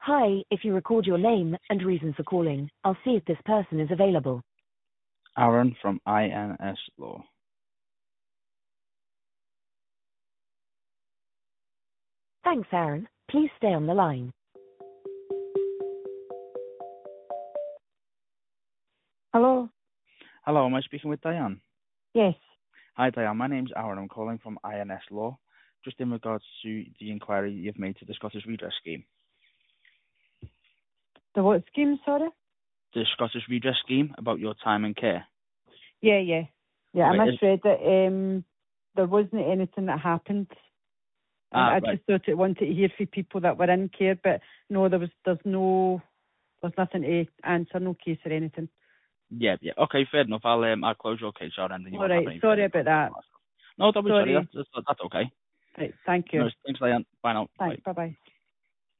Hi, if you record your name and reason for calling, I'll see if this person is available. Aaron from INS Law. Thanks, Aaron. Please stay on the line. Hello? Hello, am I speaking with Diane? Yes. Hi Diane, my name's Aaron. I'm calling from INS Law, just in regards to the inquiry you've made to the Scottish Redress Scheme. The what scheme, sorry? The Scottish Redress Scheme about your time and care. Yeah. Yeah, I Okay, misread it. There wasn't anything that happened. I right. just thought it wanted to hear from people that were in care, but no, there's nothing to answer, no case or anything. Yeah. Okay, fair enough. I'll close your case out and then you won't All have right, any sorry further about that. questions. No, don't be sorry. Sorry. That's okay. Right, thank you. No, thanks, Diane. Bye now. Thanks, Bye. bye-bye.